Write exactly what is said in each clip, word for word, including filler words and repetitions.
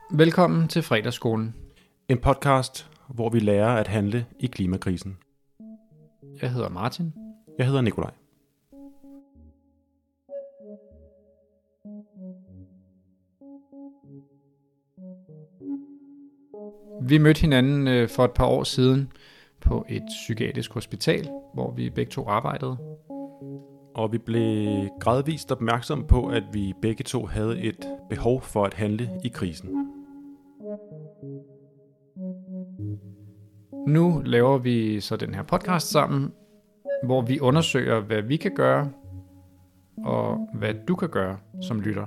Velkommen til Fredagsskolen. En podcast, hvor vi lærer at handle i klimakrisen. Jeg hedder Martin. Jeg hedder Nikolaj. Vi mødte hinanden for et par år siden på et psykiatrisk hospital, hvor vi begge to arbejdede. Og vi blev gradvist opmærksomme på, at vi begge to havde et behov for at handle i krisen. Nu laver vi så den her podcast sammen, hvor vi undersøger, hvad vi kan gøre, og hvad du kan gøre som lytter.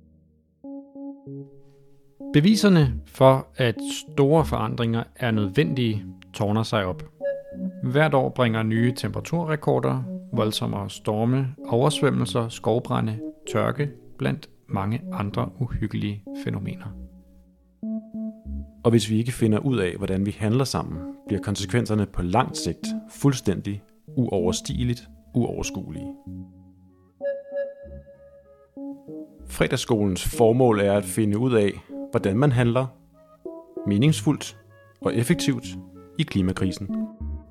Beviserne for, at store forandringer er nødvendige, tårner sig op. Hvert år bringer nye temperaturrekorder, voldsommere storme, oversvømmelser, skovbrande, tørke blandt mange andre uhyggelige fænomener. Og hvis vi ikke finder ud af, hvordan vi handler sammen, bliver konsekvenserne på lang sigt fuldstændig uoverstigeligt uoverskuelige. Fredagsskolens formål er at finde ud af, hvordan man handler meningsfuldt og effektivt i klimakrisen.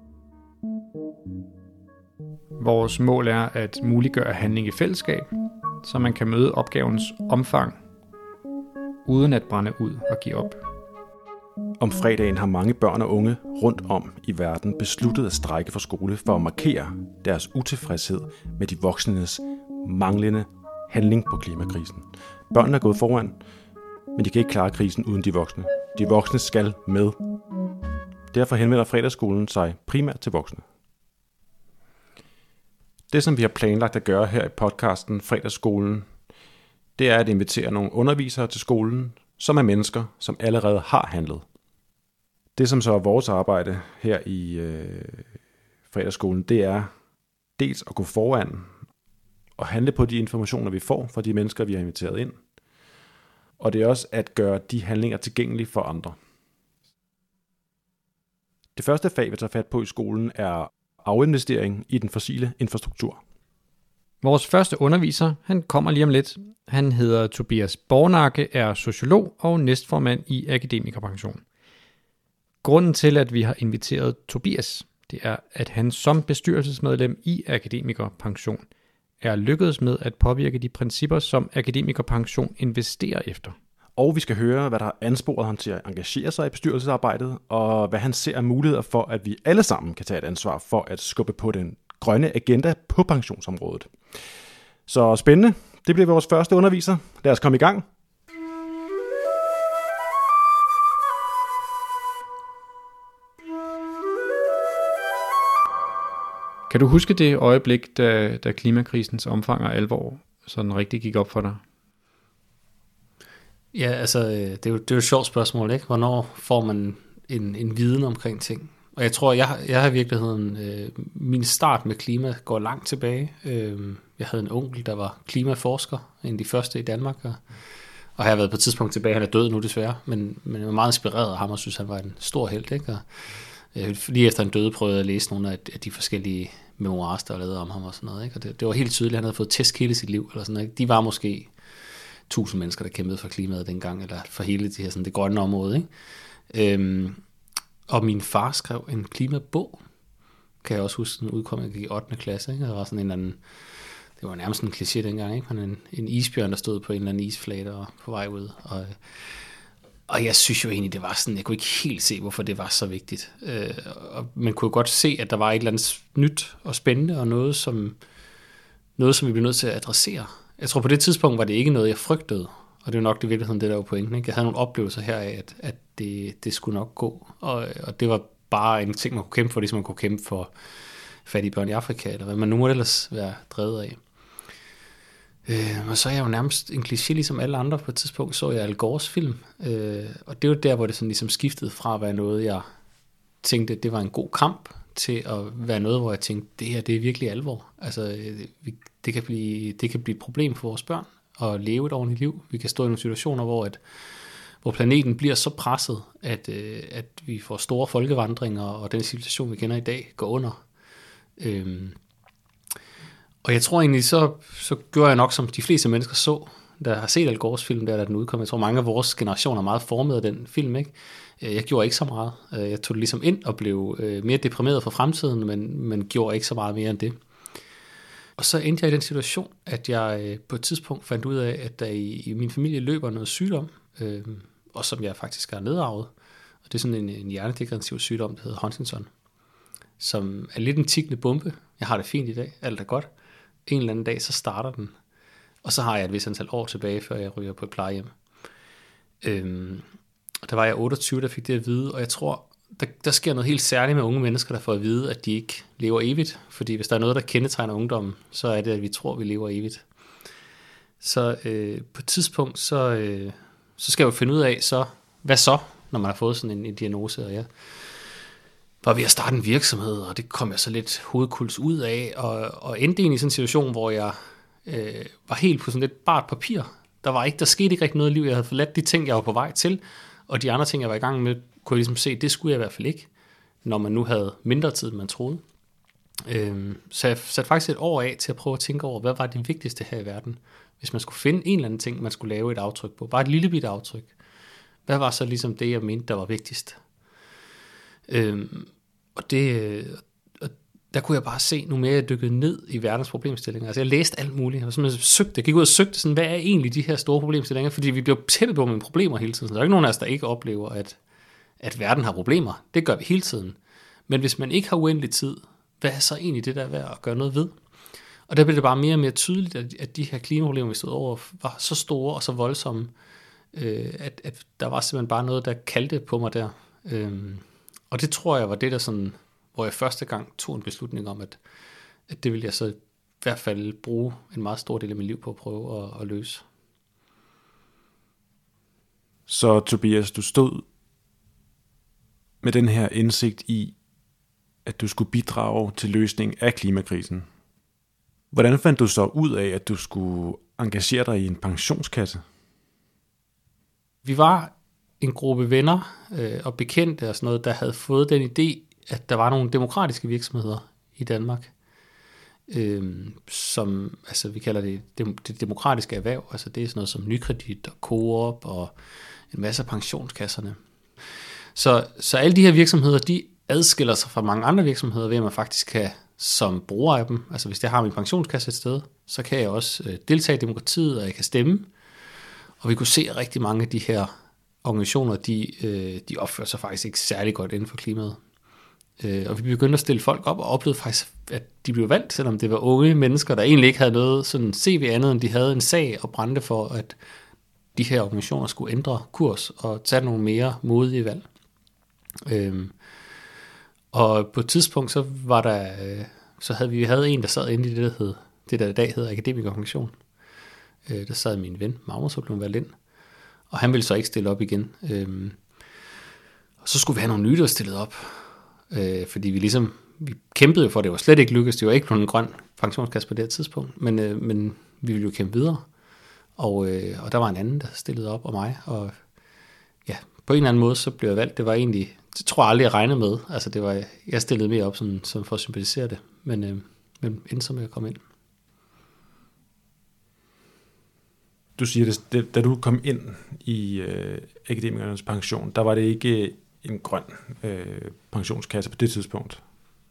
Vores mål er at muliggøre handling i fællesskab, så man kan møde opgavens omfang, uden at brænde ud og give op. Om fredagen har mange børn og unge rundt om i verden besluttet at strejke fra skole for at markere deres utilfredshed med de voksnes manglende handling på klimakrisen. Børnene er gået foran, men de kan ikke klare krisen uden de voksne. De voksne skal med. Derfor henvender fredagsskolen sig primært til voksne. Det, som vi har planlagt at gøre her i podcasten Fredagsskolen, det er at invitere nogle undervisere til skolen, som er mennesker, som allerede har handlet. Det, som så er vores arbejde her i øh, Fredagsskolen, det er dels at gå foran og handle på de informationer, vi får fra de mennesker, vi har inviteret ind. Og det er også at gøre de handlinger tilgængelige for andre. Det første fag, vi tager fat på i skolen, er afinvestering i den fossile infrastruktur. Vores første underviser, han kommer lige om lidt. Han hedder Tobias Bornakke, er sociolog og næstformand i Akademikerpension. Grunden til, at vi har inviteret Tobias, det er, at han som bestyrelsesmedlem i Akademikerpension er lykkedes med at påvirke de principper, som Akademikerpension investerer efter. Og vi skal høre, hvad der har ansporet ham til at engagere sig i bestyrelsesarbejdet, og hvad han ser af muligheder for, at vi alle sammen kan tage et ansvar for at skubbe på den grønne agenda på pensionsområdet. Så spændende. Det bliver vores første underviser. Lad os komme i gang. Kan du huske det øjeblik, da, da klimakrisens omfang og alvor sådan rigtig gik op for dig? Ja, altså, det er jo, det er jo et sjovt spørgsmål, ikke? Hvornår får man en, en viden omkring ting? Og jeg tror, jeg, jeg har i virkeligheden, øh, min start med klima går langt tilbage. Øh, jeg havde en onkel, der var klimaforsker, en af de første i Danmark, og, og har været på et tidspunkt tilbage, han er død nu desværre, men, men jeg var meget inspireret af ham, og synes, han var en stor helt, ikke? Og, øh, lige efter han døde, prøvede jeg at læse nogle af de forskellige memoirer, der var lavet om ham og sådan noget, ikke? Og det, det var helt tydeligt, at han havde fået tæsk hele sit liv, eller sådan noget, ikke? De var måske tusind mennesker, der kæmpede for klimaet dengang, eller for hele det her sådan det grønne område, ikke? Øhm, og min far skrev en klimabog, kan jeg også huske, den udkom, jeg gik i ottende klasse, ikke? Der var sådan en eller anden, det var nærmest en kliché dengang, ikke? En, en isbjørn, der stod på en eller anden isflage og på vej ud, og, og jeg synes jo egentlig, det var sådan, jeg kunne ikke helt se, hvorfor det var så vigtigt, øh, og man kunne godt se, at der var et eller andet nyt og spændende, og noget, som, noget, som vi blev nødt til at adressere. Jeg tror på det tidspunkt var det ikke noget, jeg frygtede, og det er jo nok det virkeligheden, det der var pointen, ikke? Jeg havde nogle oplevelser her af, at, at det, det skulle nok gå, og, og det var bare en ting, man kunne kæmpe for, ligesom man kunne kæmpe for fattige børn i Afrika, eller hvad man nu måtte ellers være drevet af. Øh, og så er jeg jo nærmest en kliché, ligesom alle andre. På et tidspunkt så jeg Al Gores film, øh, og det var der, hvor det sådan ligesom skiftede fra at være noget, jeg tænkte, det var en god kamp, til at være noget, hvor jeg tænkte, det her, det er virkelig alvor. Altså, det kan blive, det kan blive et problem for vores børn at leve et ordentligt liv. Vi kan stå i nogle situationer, hvor, at, hvor planeten bliver så presset, at, at vi får store folkevandringer, og den civilisation, vi kender i dag, går under. Øhm, og jeg tror egentlig, så, så gjorde jeg nok, som de fleste mennesker så, der har set Al Gores film, der, da den udkom. Jeg tror, mange af vores generationer er meget formet af den film, ikke? Jeg gjorde ikke så meget. Jeg tog det ligesom ind og blev mere deprimeret for fremtiden, men, men gjorde ikke så meget mere end det. Og så endte jeg i den situation, at jeg på et tidspunkt fandt ud af, at der i, i min familie løber noget sygdom, øh, og som jeg faktisk har nedarvet. Og det er sådan en, en hjernedegenerativ sygdom, der hedder Huntington, som er lidt en tikkende bombe. Jeg har det fint i dag, alt er godt. En eller anden dag, så starter den. Og så har jeg et vis antal år tilbage, før jeg ryger på et plejehjem. Øhm, der var jeg otteogtyve, der fik det at vide, og jeg tror, der, der sker noget helt særligt med unge mennesker, der får at vide, at de ikke lever evigt. Fordi hvis der er noget, der kendetegner ungdommen, så er det, at vi tror, at vi lever evigt. Så øh, på et tidspunkt, så, øh, så skal jeg jo finde ud af, så, hvad så, når man har fået sådan en, en diagnose. Og jeg var ved at starte en virksomhed, og det kom jeg så lidt hovedkuls ud af, og, og endte ind i sådan en situation, hvor jeg øh, var helt på sådan lidt bart papir. Der var ikke, der skete ikke rigtig noget i livet. Jeg havde forladt de ting, jeg var på vej til, og de andre ting, jeg var i gang med, kunne jeg ligesom se, det skulle jeg i hvert fald ikke, når man nu havde mindre tid, end man troede. Øh, så jeg satte faktisk et år af til at prøve at tænke over, hvad var det vigtigste her i verden? Hvis man skulle finde en eller anden ting, man skulle lave et aftryk på, bare et lille bitte aftryk. Hvad var så ligesom det, jeg mente, der var vigtigst? Øhm, og det, og der kunne jeg bare se, nu mere jeg dykkede ned i verdens problemstillinger. Altså jeg læste alt muligt, og jeg søgte, jeg gik ud og søgte, sådan, hvad er egentlig de her store problemstillinger? Fordi vi bliver tæppet på med problemer hele tiden. Så der er ikke nogen af os, der ikke oplever, at, at verden har problemer. Det gør vi hele tiden. Men hvis man ikke har uendelig tid, hvad er så egentlig det, der er værd at gøre noget ved? Og der blev det bare mere og mere tydeligt, at, at de her klimaproblemer, vi stod over, var så store og så voldsomme, øh, at, at der var simpelthen bare noget, der kaldte på mig der. Øh, Og det tror jeg var det, der sådan, hvor jeg første gang tog en beslutning om, at, at det ville jeg så i hvert fald bruge en meget stor del af mit liv på at prøve at, at løse. Så Tobias, du stod med den her indsigt i, at du skulle bidrage til løsning af klimakrisen. Hvordan fandt du så ud af, at du skulle engagere dig i en pensionskasse? Vi var en gruppe venner øh, og bekendte og sådan noget, der havde fået den idé, at der var nogle demokratiske virksomheder i Danmark, øh, som, altså vi kalder det, det det demokratiske erhverv, altså det er sådan noget som Nykredit og Coop og en masse af pensionskasserne. Så, så alle de her virksomheder, de adskiller sig fra mange andre virksomheder, ved at man faktisk kan, som bruger af dem, altså hvis jeg har min pensionskasse et sted, så kan jeg også øh, deltage i demokratiet, og jeg kan stemme, og vi kunne se rigtig mange af de her organisationer, de, øh, de opfører sig faktisk ikke særlig godt inden for klimaet. Øh, og vi begyndte at stille folk op, og oplevede faktisk, at de blev valgt, selvom det var unge mennesker, der egentlig ikke havde noget sådan C V andet, end de havde en sag og brændte for, at de her organisationer skulle ændre kurs og tage nogle mere modige valg. Øh, og på et tidspunkt, så var der, øh, så havde vi, vi havde en, der sad inde i det, der hed, det der i dag hedder Akademikerpension. Øh, der sad min ven, Magnus, og blev valgt ind. Og han ville så ikke stille op igen. Øhm, og så skulle vi have nogle nye, der stillede op. Øh, fordi vi ligesom, vi kæmpede jo for, det var slet ikke lykkedes. Det var ikke nogen grøn pensionskasse på det her tidspunkt. Men, øh, men vi ville jo kæmpe videre. Og, øh, og der var en anden, der stillede op, og mig. Og ja, på en eller anden måde, så blev jeg valgt. Det var egentlig, det tror jeg aldrig, jeg regnede med. Altså det var, jeg stillede mere op sådan, sådan for at sympatisere det. Men, øh, men endte så med at komme ind. Du siger, det, da du kom ind i øh, akademikernes pension, der var det ikke en grøn øh, pensionskasse på det tidspunkt?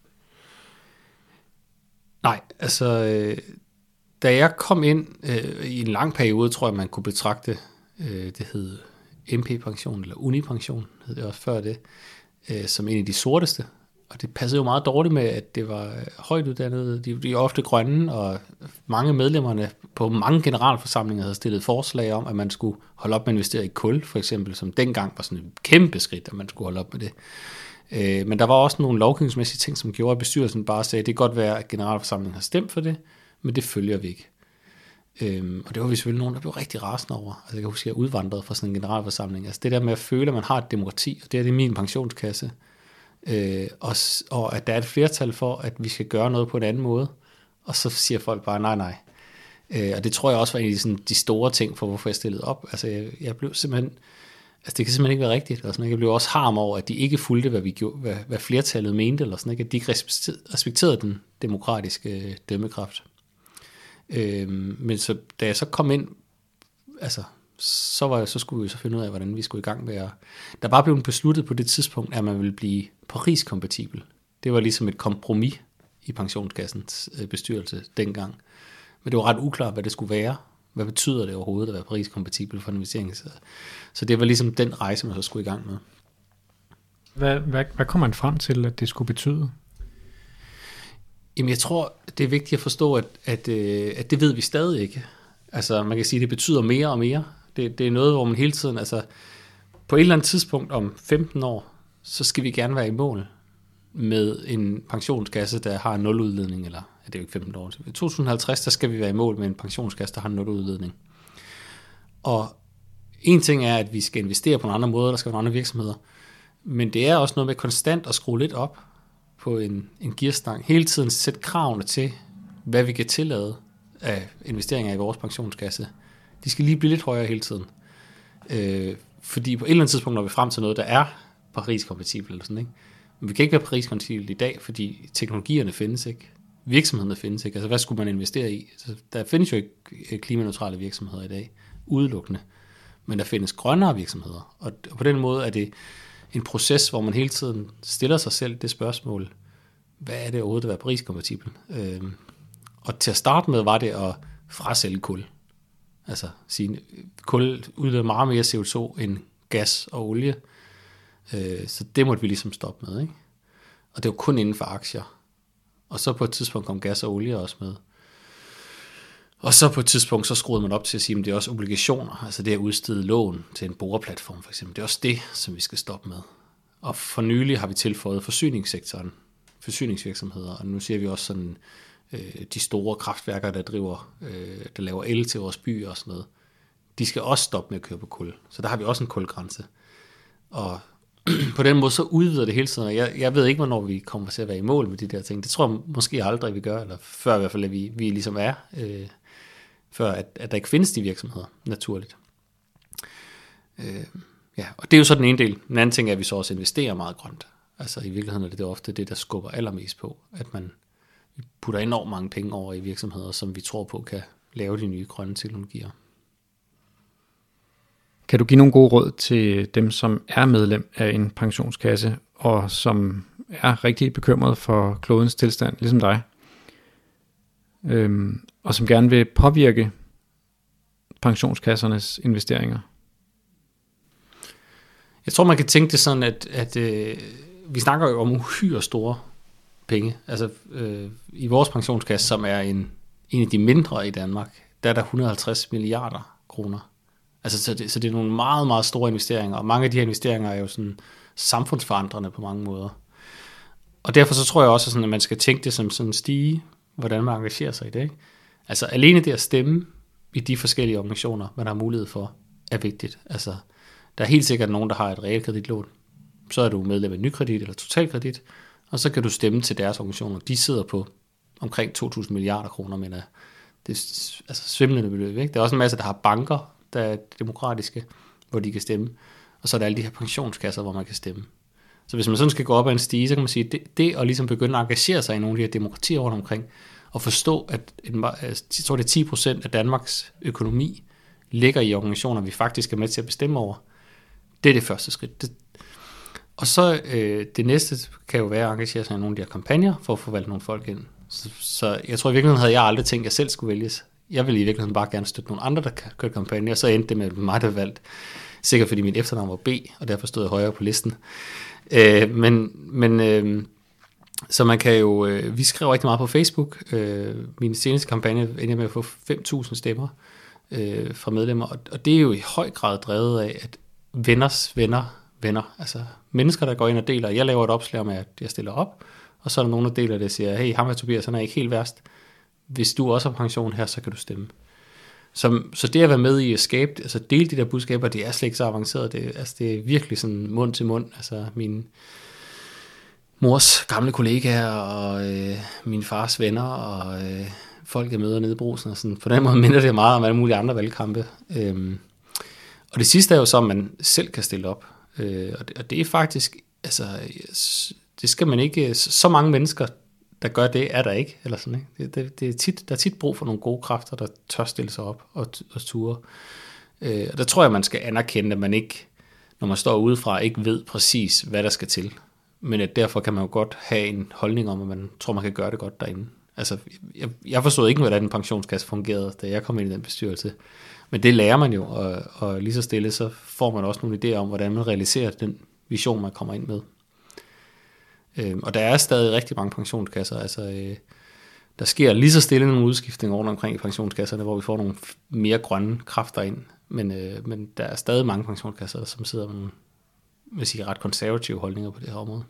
Nej, altså øh, da jeg kom ind øh, i en lang periode, tror jeg, man kunne betragte, øh, det hed M P-pension, eller Uni-pension, hed det også før det, øh, som en af de sorteste. Og det passede jo meget dårligt med, at det var højt uddannede, de, de er ofte grønne, og mange af medlemmerne på mange generalforsamlinger havde stillet forslag om, at man skulle holde op med at investere i kul, for eksempel, som dengang var sådan et kæmpe skridt, at man skulle holde op med det. Øh, men der var også nogle lovgivningsmæssige ting, som gjorde, at bestyrelsen bare sagde, at det kan godt være, at generalforsamlingen har stemt for det, men det følger vi ikke. Øh, og det var vi selvfølgelig nogen, der blev rigtig rasende over. Altså jeg kan huske, at jeg udvandrede fra sådan en generalforsamling. Altså det der med at føle, at man har et demokrati, og det er det min pensionskasse, Øh, og, og at der er et flertal for, at vi skal gøre noget på en anden måde, og så siger folk bare nej, nej. Øh, og det tror jeg også var en af de, sådan, de store ting for, hvorfor jeg stillede op. Altså jeg, jeg blev simpelthen, altså det kan simpelthen ikke være rigtigt. Og sådan, jeg blev også harm over, at de ikke fulgte, hvad, vi gjorde, hvad, hvad flertallet mente, eller sådan, ikke? At de ikke respekterede den demokratiske dømmekraft. Øh, men så, da jeg så kom ind, altså, så, var, så skulle vi så finde ud af, hvordan vi skulle i gang med at... Der var blevet besluttet på det tidspunkt, at man ville blive Paris-kompatibel. Det var ligesom et kompromis i pensionskassens bestyrelse dengang. Men det var ret uklart, hvad det skulle være. Hvad betyder det overhovedet at være Paris-kompatibel for en investering? Så det var ligesom den rejse, man så skulle i gang med. Hvad, hvad, hvad kom man frem til, at det skulle betyde? Jamen, jeg tror, det er vigtigt at forstå, at, at, at det ved vi stadig ikke. Altså, man kan sige, at det betyder mere og mere. Det, det er noget, hvor man hele tiden, altså, på et eller andet tidspunkt om femten år, så skal vi gerne være i mål med en pensionskasse, der har nul udledning, eller ja, det er jo ikke femten år. I to tusind og halvtreds, der skal vi være i mål med en pensionskasse, der har nul udledning. Og en ting er, at vi skal investere på nogle andre måder, der skal være nogle andre virksomheder, men det er også noget med konstant at skrue lidt op på en, en gearstang. Hele tiden sætte kravene til, hvad vi kan tillade af investeringer i vores pensionskasse. De skal lige blive lidt højere hele tiden. Øh, fordi på et eller andet tidspunkt når vi frem til noget, der er Paris-kompatibelt eller sådan, ikke? Men vi kan ikke være Paris-kompatibelt i dag, fordi teknologierne findes ikke. Virksomhederne findes ikke. Altså, hvad skulle man investere i? Så der findes jo ikke klimaneutrale virksomheder i dag, udelukkende. Men der findes grønnere virksomheder. Og på den måde er det en proces, hvor man hele tiden stiller sig selv det spørgsmål, hvad er det overhovedet at være Paris-kompatibel? Øh, og til at starte med var det at frasælge kul. Altså sige, kul udleder meget mere C O to end gas og olie. Øh, så det måtte vi ligesom stoppe med, ikke? Og det var kun inden for aktier. Og så på et tidspunkt kom gas og olie også med. Og så på et tidspunkt, så skruede man op til at sige, at det er også obligationer, altså det at udstede lån til en boreplatform for eksempel. Det er også det, som vi skal stoppe med. Og for nylig har vi tilføjet forsyningssektoren, forsyningsvirksomheder, og nu siger vi også sådan, øh, de store kraftværker, der driver, øh, der laver el til vores byer og sådan noget, de skal også stoppe med at køre på kul. Så der har vi også en kulgrænse. Og på den måde så udvider det hele tiden, og jeg, jeg ved ikke, hvornår vi kommer til at være i mål med de der ting. Det tror jeg måske aldrig, vi gør, eller før i hvert fald, at vi, vi ligesom er, øh, før at, at der ikke findes de virksomheder, naturligt. Øh, ja, og det er jo så den ene del. Den anden ting er, at vi så også investerer meget grønt. Altså i virkeligheden er det, det ofte det, der skubber allermest på, at man putter enormt mange penge over i virksomheder, som vi tror på kan lave de nye grønne teknologier. Kan du give nogle gode råd til dem, som er medlem af en pensionskasse, og som er rigtig bekymret for klodens tilstand, ligesom dig, øhm, og som gerne vil påvirke pensionskassernes investeringer? Jeg tror, man kan tænke det sådan, at, at øh, vi snakker jo om uhyre store penge. Altså øh, i vores pensionskasse, som er en, en af de mindre i Danmark, der er der et hundrede og halvtreds milliarder kroner. Altså, så det, så det er nogle meget, meget store investeringer, og mange af de her investeringer er jo sådan samfundsforandrende på mange måder. Og derfor så tror jeg også, sådan, at man skal tænke det som sådan en stige, hvordan man engagerer sig i det, ikke? Altså alene det at stemme i de forskellige organisationer, man har mulighed for, er vigtigt. Altså, der er helt sikkert nogen, der har et realkreditlån. Så er du medlem af Nykredit eller Totalkredit, og så kan du stemme til deres organisationer. De sidder på omkring to tusind milliarder kroner, men det er altså svimlende beløb, ikke? Der er også en masse, der har banker, der er demokratiske, hvor de kan stemme. Og så er der alle de her pensionskasser, hvor man kan stemme. Så hvis man sådan skal gå op ad en stige, så kan man sige, at det, det at ligesom begynde at engagere sig i nogle af de her demokratier rundt omkring, og forstå, at en, jeg tror, det er ti procent af Danmarks økonomi ligger i organisationer, vi faktisk er med til at bestemme over, det er det første skridt. Det, og så øh, det næste kan jo være at engagere sig i nogle af de her kampagner, for at få valgt nogle folk ind. Så, så jeg tror i virkeligheden havde jeg aldrig tænkt, at jeg selv skulle vælges. Jeg ville i virkeligheden bare gerne støtte nogle andre, der kørte kampagne, og så endte det med mig, der valgte. Sikkert fordi min efternavn var B, og derfor stod jeg højere på listen. Øh, men men øh, så man kan jo, øh, vi skriver rigtig meget på Facebook. Øh, min seneste kampagne endte med at få fem tusind stemmer øh, fra medlemmer, og, og det er jo i høj grad drevet af, at venners venner, venner, altså mennesker, der går ind og deler. Jeg laver et opslag om, at jeg stiller op, og så er der nogen, der deler det og siger, hey, ham og Tobias, han er ikke helt værst. Hvis du også har pension her, så kan du stemme. Så, så det at være med i at skabe, altså dele de der budskaber, det er slet ikke så avanceret. Det, altså det er virkelig sådan mund til mund. Altså min mors gamle kollegaer og øh, min fars venner og øh, folk, jeg møder nede i Brugsen. Og sådan. På den måde minder det meget om alle mulige andre valgkampe. Øhm, og det sidste er jo så, at man selv kan stille op. Øh, og, det, og det er faktisk, altså det skal man ikke, så mange mennesker, der gør det, er der ikke, eller sådan, ikke? Det, det, det er tit, der er tit brug for nogle gode kræfter, der tør stille sig op og, og ture. Øh, og der tror jeg, man skal anerkende, at man ikke, når man står udefra, ikke ved præcis, hvad der skal til. Men at derfor kan man jo godt have en holdning om, at man tror, man kan gøre det godt derinde. Altså, jeg, jeg forstod ikke, hvordan en pensionskasse fungerede, da jeg kom ind i den bestyrelse. Men det lærer man jo, og, og lige så stille, så får man også nogle idéer om, hvordan man realiserer den vision, man kommer ind med. Øh, og der er stadig rigtig mange pensionskasser. Altså, øh, der sker lige så stille nogle udskiftninger rundt omkring i pensionskasserne, hvor vi får nogle mere grønne kræfter ind. Men, øh, men der er stadig mange pensionskasser, som sidder med nogle, vil sige, ret konservative holdninger på det her område.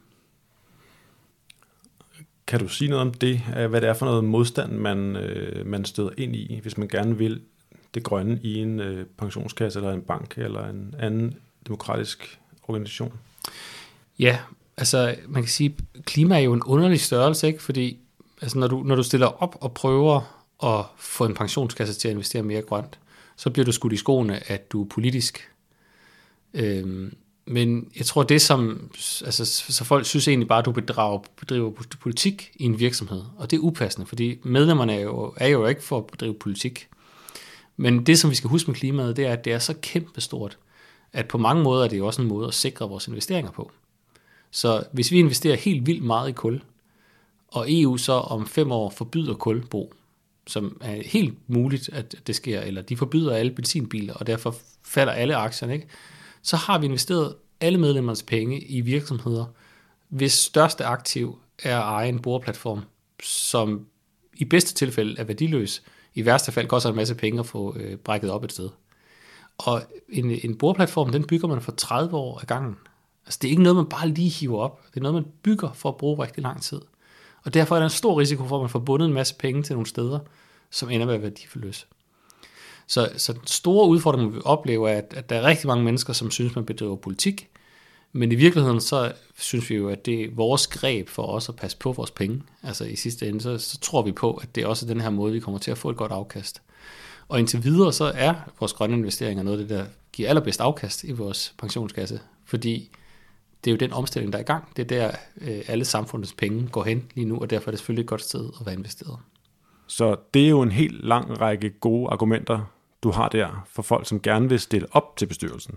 Kan du sige noget om det, hvad det er for noget modstand, man, man støder ind i, hvis man gerne vil det grønne i en pensionskasse, eller en bank, eller en anden demokratisk organisation? Ja, altså man kan sige, klima er jo en underlig størrelse, ikke? Fordi altså, når, du, når du stiller op og prøver at få en pensionskasse til at investere mere grønt, så bliver du skudt i skoene, at du er politisk. Øhm, Men jeg tror, det som, altså, så folk synes egentlig bare, at du bedrager, bedriver politik i en virksomhed, og det er upassende, fordi medlemmerne er jo, er jo ikke for at bedrive politik. Men det, som vi skal huske med klimaet, det er, at det er så kæmpestort, at på mange måder er det jo også en måde at sikre vores investeringer på. Så hvis vi investerer helt vildt meget i kul, og E U så om fem år forbyder kulbrug, som er helt muligt, at det sker, eller de forbyder alle benzinbiler, og derfor falder alle aktierne, ikke? Så har vi investeret alle medlemmernes penge i virksomheder, hvis største aktiv er at eje en boreplatform, som i bedste tilfælde er værdiløs, i værste fald koster en masse penge at få øh, brækket op et sted. Og en, en boreplatform, den bygger man for tredive år ad gangen. Altså det er ikke noget, man bare lige hiver op. Det er noget, man bygger for at bruge rigtig lang tid. Og derfor er der en stor risiko for, at man får bundet en masse penge til nogle steder, som ender med at være værdifulde. Så, så den store udfordring, vi oplever, er, at, at der er rigtig mange mennesker, som synes, man bedriver politik. Men i virkeligheden, så synes vi jo, at det er vores greb for os at passe på vores penge. Altså i sidste ende, så, så tror vi på, at det er også den her måde, vi kommer til at få et godt afkast. Og indtil videre, så er vores grønne investeringer noget af det, der giver allerbedst afkast i vores pensionskasse. Fordi det er jo den omstilling, der er i gang. Det er der, øh, alle samfundets penge går hen lige nu, og derfor er det selvfølgelig et godt sted at være investeret. Så det er jo en helt lang række gode argumenter, du har der for folk, som gerne vil stille op til bestyrelsen.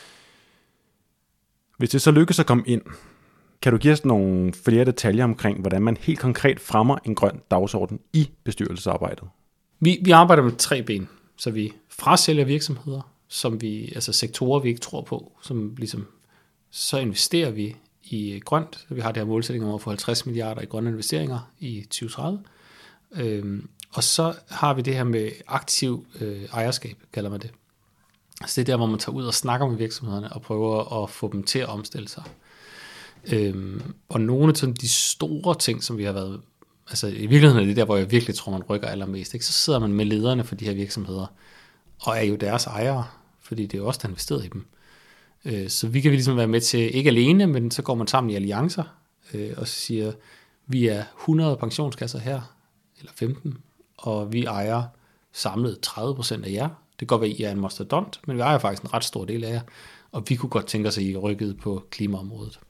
Hvis det så lykkes at komme ind, kan du give os nogle flere detaljer omkring, hvordan man helt konkret fremmer en grøn dagsorden i bestyrelsesarbejdet? Vi, vi arbejder med tre ben, så vi frasælger virksomheder, som vi, altså sektorer, vi ikke tror på, som ligesom, så investerer vi i grønt. Vi har det her målsætning om at få halvtreds milliarder i grønne investeringer i tyve tredive. Øhm, og så har vi det her med aktiv øh, ejerskab, kalder man det. Altså det er der, hvor man tager ud og snakker med virksomhederne og prøver at få dem til at omstille sig. Øhm, og nogle af sådan, de store ting, som vi har været, altså i virkeligheden er det der, hvor jeg virkelig tror, man rykker allermest, ikke? Så sidder man med lederne for de her virksomheder, og er jo deres ejere, fordi det er jo også der investeret i dem. Øh, så vi kan ligesom være med til, ikke alene, men så går man sammen i alliancer, øh, og så siger, vi er hundrede pensionskasser her, eller femten, og vi ejer samlet tredive procent af jer. Det kan godt være, at I er en mastodont, men vi ejer faktisk en ret stor del af jer, og vi kunne godt tænke os, at I rykkede på klimaområdet.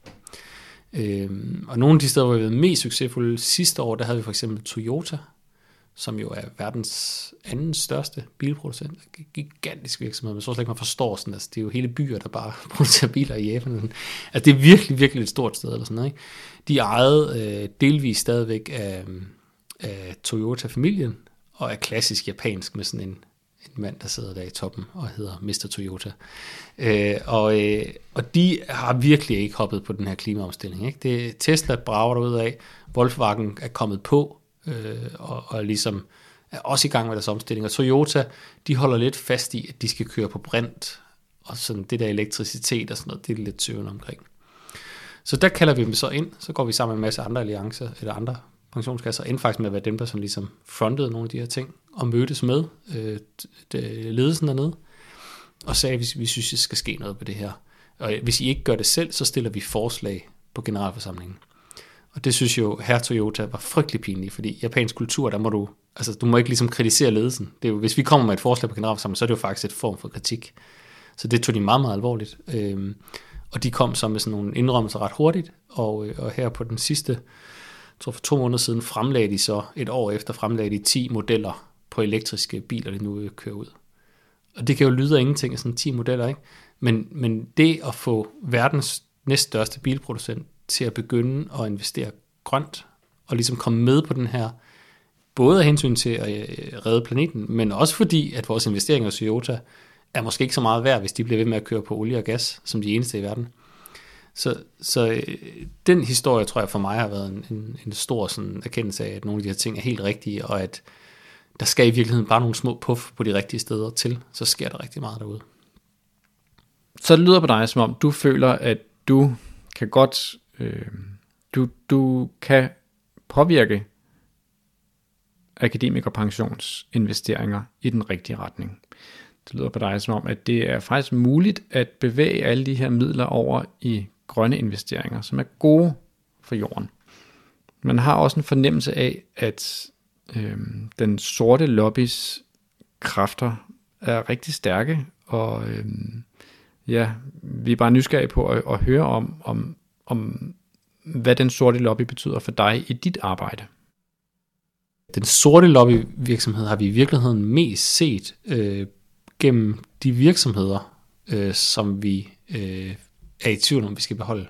Øhm, og nogle af de steder, hvor vi har været mest succesfulde sidste år, der havde vi for eksempel Toyota, som jo er verdens anden største bilproducent. Gigantisk virksomhed, men så slet ikke man forstår sådan, altså det er jo hele byer, der bare producerer biler i Japan. Altså det er virkelig, virkelig et stort sted eller sådan noget, ikke? De er ejet øh, delvis stadigvæk af, af Toyota-familien, og er klassisk japansk med sådan en en mand, der sidder der i toppen og hedder mister Toyota. Øh, og, øh, og de har virkelig ikke hoppet på den her klimaomstilling, ikke? Det, Tesla brager derud af, Volkswagen er kommet på, øh, og, og ligesom er også i gang med deres omstilling. Og Toyota, de holder lidt fast i, at de skal køre på brint, og sådan det der elektricitet og sådan noget, det er lidt tøvende omkring. Så der kalder vi dem så ind, så går vi sammen med en masse andre alliancer, eller andre pensionskasser, end faktisk med at være dem, der sådan ligesom frontede nogle af de her ting, og mødtes med øh, ledelsen dernede, og sagde, at vi, vi synes, at der skal ske noget på det her. Og hvis I ikke gør det selv, så stiller vi forslag på generalforsamlingen. Og det synes jo, her Toyota var frygtelig pinligt, fordi i japansk kultur, der må du, altså du må ikke ligesom kritisere ledelsen. Det er jo, hvis vi kommer med et forslag på generalforsamlingen, så er det jo faktisk et form for kritik. Så det tog de meget, meget alvorligt. Øhm, og de kom så med sådan nogle indrømmelser ret hurtigt, og, og her på den sidste, jeg tror for to måneder siden, fremlagde de så, et år efter fremlagde de ti modeller på elektriske biler, de nu kører ud. Og det kan jo lyde af ingenting af sådan ti modeller, ikke? Men, men det at få verdens næststørste bilproducent til at begynde at investere grønt, og ligesom komme med på den her, både af hensyn til at redde planeten, men også fordi, at vores investeringer i Toyota er måske ikke så meget værd, hvis de bliver ved med at køre på olie og gas, som de eneste i verden. Så, så den historie, tror jeg for mig har været en, en, en stor sådan erkendelse af, at nogle af de her ting er helt rigtige, og at der skal i virkeligheden bare nogle små puff på de rigtige steder til, så sker der rigtig meget derude. Så det lyder på dig, som om du føler, at du kan godt, øh, du, du kan påvirke akademikerpensionsinvesteringer i den rigtige retning. Det lyder på dig som om, at det er faktisk muligt at bevæge alle de her midler over i grønne investeringer, som er gode for jorden. Man har også en fornemmelse af, at øh, den sorte lobbys kræfter er rigtig stærke, og øh, ja, vi er bare nysgerrige på at, at høre om, om, om, hvad den sorte lobby betyder for dig i dit arbejde. Den sorte lobbyvirksomhed har vi i virkeligheden mest set øh, gennem de virksomheder, øh, som vi øh, er i tvivl om, vi skal beholde.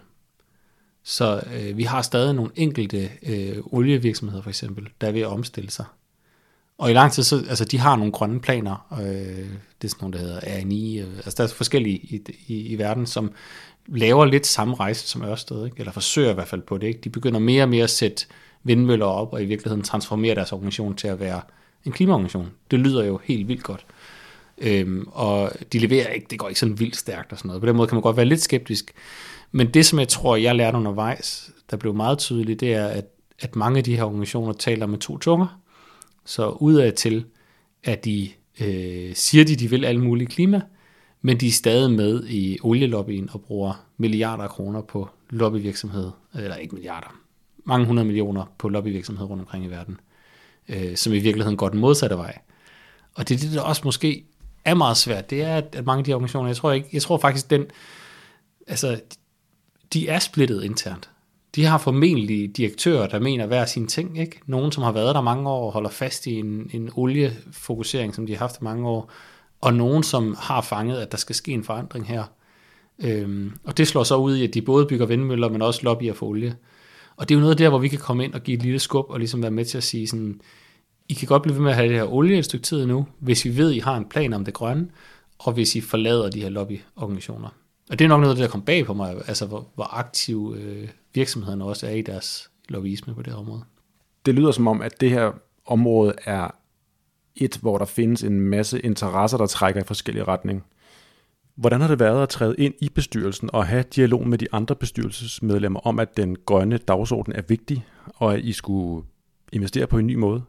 Så øh, vi har stadig nogle enkelte øh, olievirksomheder for eksempel, der er ved at omstille sig. Og i lang tid, så, altså de har nogle grønne planer, øh, det er sådan nogle, der hedder R N I, øh, altså der er forskellige i, i, i verden, som laver lidt samme rejse som Ørsted, ikke? Eller forsøger i hvert fald på det. Ikke? De begynder mere og mere at sætte vindmøller op, og i virkeligheden transformere deres organisation til at være en klimaorganisation. Det lyder jo helt vildt godt. Øhm, og de leverer ikke, det går ikke sådan vildt stærkt og sådan noget. På den måde kan man godt være lidt skeptisk. Men det, som jeg tror, jeg lærte undervejs, der blev meget tydeligt, det er, at, at mange af de her organisationer taler med to tunger. Så udad til, at de øh, siger, de, de vil alle mulige klima, men de er stadig med i olielobbyen og bruger milliarder af kroner på lobbyvirksomhed, eller ikke milliarder, mange hundrede millioner på lobbyvirksomhed rundt omkring i verden, øh, som i virkeligheden går den modsatte vej. Og det er det, der også måske er meget svært, det er, at, at mange af de organisationer, jeg tror ikke, jeg tror faktisk, den, altså, de er splittet internt. De har formentlig direktører, der mener hver sin ting, ikke? Nogen, som har været der mange år og holder fast i en, en oliefokusering, som de har haft i mange år, og nogen, som har fanget, at der skal ske en forandring her. Øhm, og det slår så ud i, at de både bygger vindmøller, men også lobbyer for olie. Og det er jo noget der, hvor vi kan komme ind og give et lille skub, og ligesom være med til at sige sådan, I kan godt blive ved med at have det her olie et stykke tid nu, hvis I ved, I har en plan om det grønne, og hvis I forlader de her lobbyorganisationer. Og det er nok noget, der kommer bag på mig, altså hvor, hvor aktive øh, virksomhederne også er i deres lobbyisme på det her område. Det lyder som om, at det her område er et, hvor der findes en masse interesser, der trækker i forskellige retninger. Hvordan har det været at træde ind i bestyrelsen og have dialog med de andre bestyrelsesmedlemmer om, at den grønne dagsorden er vigtig, og at I skulle investere på en ny måde?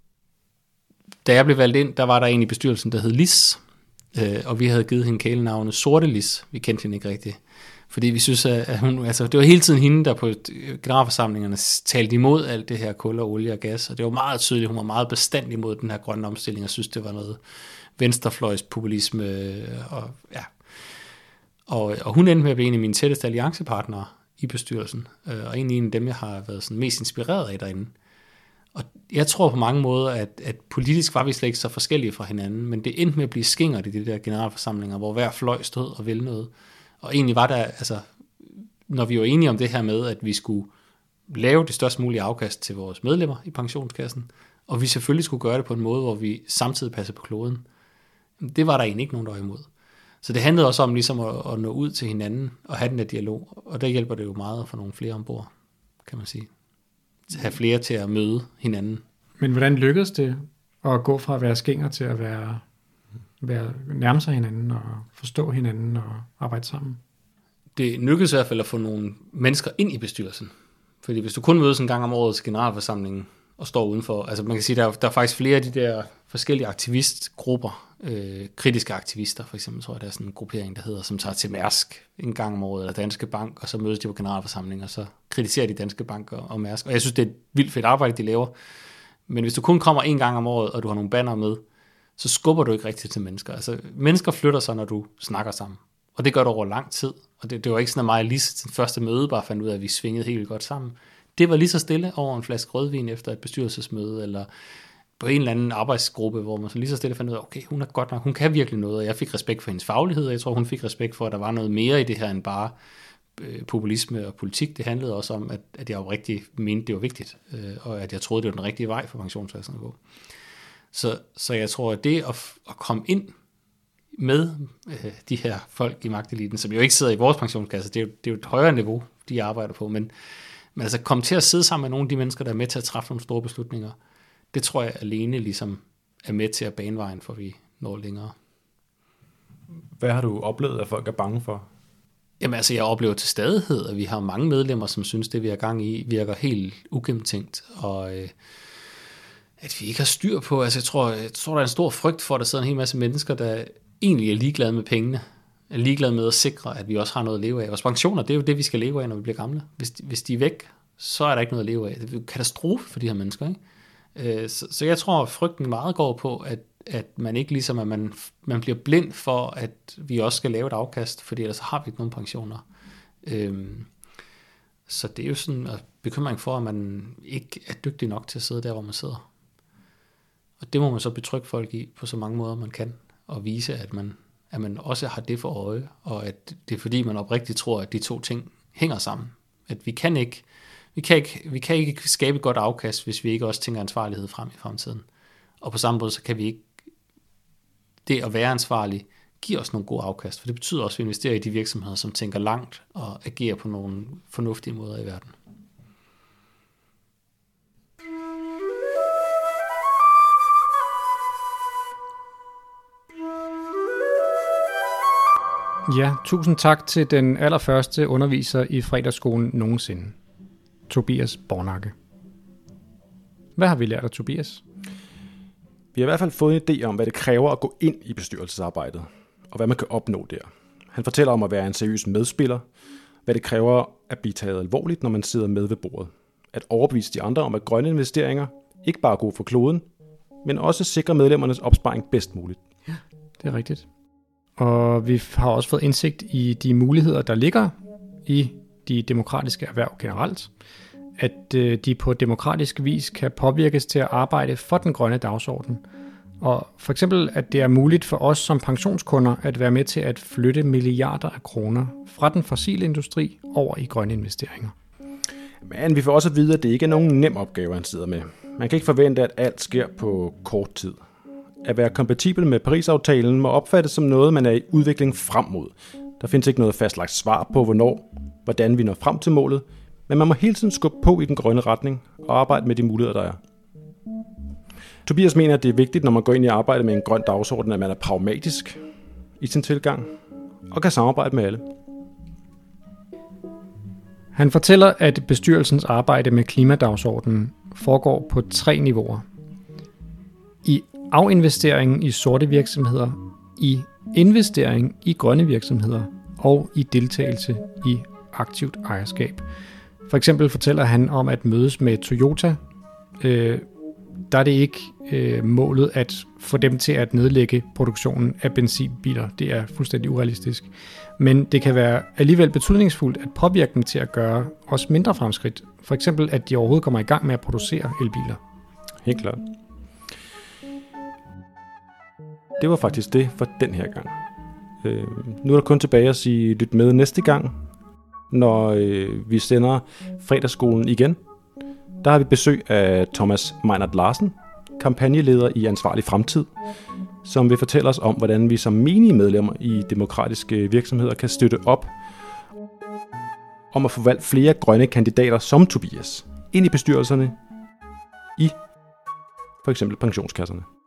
Da jeg blev valgt ind, der var der en i bestyrelsen, der hed Lis, øh, og vi havde givet hende kælenavnet Sorte Lis. Vi kendte hende ikke rigtigt. Fordi vi synes, at hun, altså, det var hele tiden hende, der på generalforsamlingerne talte imod alt det her kul og olie og gas, og det var meget tydeligt, hun var meget bestandig imod den her grønne omstilling, og synes, det var noget venstrefløjspopulisme, og ja. Og, og hun endte med at blive en af mine tætteste alliancepartnere i bestyrelsen, og egentlig en af dem, jeg har været sådan mest inspireret af derinde. Og jeg tror på mange måder, at, at politisk var vi slet ikke så forskellige fra hinanden, men det endte med at blive skingert i de der generalforsamlinger, hvor hver fløj stod og ville noget. Og egentlig var der, altså, når vi var enige om det her med, at vi skulle lave det størst mulige afkast til vores medlemmer i pensionskassen, og vi selvfølgelig skulle gøre det på en måde, hvor vi samtidig passer på kloden, det var der egentlig ikke nogen, der var imod. Så det handlede også om ligesom at, at nå ud til hinanden og have den der dialog, og der hjælper det jo meget at få nogle flere ombord, kan man sige. At have flere til at møde hinanden. Men hvordan lykkedes det at gå fra at være skænger til at være, være nærme sig hinanden og forstå hinanden og arbejde sammen? Det lykkedes i hvert fald at få nogle mennesker ind i bestyrelsen. Fordi hvis du kun mødes en gang om året til generalforsamlingen og står udenfor, altså man kan sige, der er, der er faktisk flere af de der forskellige aktivistgrupper, øh, kritiske aktivister for eksempel, tror jeg, der er sådan en gruppering, der hedder, som tager til Mærsk en gang om året, eller Danske Bank, og så mødes de på generalforsamling, og så kritiserer de Danske Bank og, og Mærsk. Og jeg synes, det er et vildt fedt arbejde, de laver. Men hvis du kun kommer en gang om året, og du har nogle banner med, så skubber du ikke rigtigt til mennesker. Altså mennesker flytter sig, når du snakker sammen. Og det gør du over lang tid. Og det, det var ikke sådan, at mig lige til første møde bare fandt ud af, at vi svingede helt godt sammen. Det var lige så stille over en flaske rødvin efter et bestyrelsesmøde, eller på en eller anden arbejdsgruppe, hvor man så lige så stille fandt ud af, okay, hun er godt nok, hun kan virkelig noget, og jeg fik respekt for hendes faglighed, og jeg tror, hun fik respekt for, at der var noget mere i det her, end bare øh, populisme og politik. Det handlede også om, at, at jeg jo rigtig mente, det var vigtigt, øh, og at jeg troede, det var den rigtige vej for pensionskasserne at gå. Så, så jeg tror, at det at, at komme ind med øh, de her folk i magteliten, som jo ikke sidder i vores pensionskasse, det er jo, det er jo et højere niveau, de arbejder på, men, men altså komme til at sidde sammen med nogle af de mennesker, der er med til at træffe nogle store beslutninger, det tror jeg alene ligesom er med til at bane vejen, for vi når længere. Hvad har du oplevet, at folk er bange for? Jamen altså, jeg oplever til stadighed, at vi har mange medlemmer, som synes, det vi er gang i, virker helt ugennemtænkt, og øh, at vi ikke har styr på. Altså, jeg tror, jeg tror, der er en stor frygt for, at der sidder en hel masse mennesker, der egentlig er ligeglade med pengene, er ligeglade med at sikre, at vi også har noget at leve af. Vores pensioner, det er jo det, vi skal leve af, når vi bliver gamle. Hvis de, hvis de er væk, så er der ikke noget at leve af. Det er en katastrofe for de her mennesker, ikke? Så, så jeg tror, at frygten meget går på, at, at man ikke ligesom, at man, man bliver blind for, at vi også skal lave et afkast, fordi ellers har vi ikke nogen pensioner. Øhm, så det er jo sådan en bekymring for, at man ikke er dygtig nok til at sidde der, hvor man sidder. Og det må man så betrygge folk i på så mange måder, man kan, og vise, at man, at man også har det for øje, og at det er fordi, man oprigtigt tror, at de to ting hænger sammen. At vi kan ikke Vi kan, ikke, vi kan ikke skabe et godt afkast, hvis vi ikke også tænker ansvarlighed frem i fremtiden. Og på samme måde, så kan vi ikke, det at være ansvarlig, give os nogle gode afkast, for det betyder også, at vi investerer i de virksomheder, som tænker langt og agerer på nogle fornuftige måder i verden. Ja, tusind tak til den allerførste underviser i fredagsskolen nogensinde. Tobias Bornakke. Hvad har vi lært af Tobias? Vi har i hvert fald fået en idé om, hvad det kræver at gå ind i bestyrelsesarbejdet, og hvad man kan opnå der. Han fortæller om at være en seriøs medspiller, hvad det kræver at blive taget alvorligt, når man sidder med ved bordet. At overbevise de andre om, at grønne investeringer ikke bare er gode for kloden, men også sikrer medlemmernes opsparing bedst muligt. Ja, det er rigtigt. Og vi har også fået indsigt i de muligheder, der ligger i de demokratiske erhverv generelt, at de på demokratisk vis kan påvirkes til at arbejde for den grønne dagsorden. Og for eksempel, at det er muligt for os som pensionskunder at være med til at flytte milliarder af kroner fra den fossile industri over i grønne investeringer. Men vi får også at vide, at det ikke er nogen nem opgave, han sidder med. Man kan ikke forvente, at alt sker på kort tid. At være kompatibel med Paris-aftalen må opfattes som noget, man er i udvikling frem mod. Der findes ikke noget fastlagt svar på, hvornår, hvordan vi når frem til målet, men man må hele tiden skubbe på i den grønne retning og arbejde med de muligheder, der er. Tobias mener, at det er vigtigt, når man går ind i arbejdet med en grøn dagsorden, at man er pragmatisk i sin tilgang og kan samarbejde med alle. Han fortæller, at bestyrelsens arbejde med klimadagsordenen foregår på tre niveauer. I afinvesteringen i sorte virksomheder, i investering i grønne virksomheder og i deltagelse i aktivt ejerskab. For eksempel fortæller han om at mødes med Toyota. Øh, der er det ikke øh, målet at få dem til at nedlægge produktionen af benzinbiler. Det er fuldstændig urealistisk. Men det kan være alligevel betydningsfuldt at påvirke dem til at gøre også mindre fremskridt. For eksempel at de overhovedet kommer i gang med at producere elbiler. Helt klart. Det var faktisk det for den her gang. Øh, nu er der kun tilbage at sige lyt med næste gang, når øh, vi sender fredagsskolen igen. Der har vi besøg af Thomas Meinert Larsen, kampagneleder i Ansvarlig Fremtid, som vil fortælle os om, hvordan vi som menige medlemmer i demokratiske virksomheder kan støtte op om at få valgt flere grønne kandidater som Tobias ind i bestyrelserne i for eksempel pensionskasserne.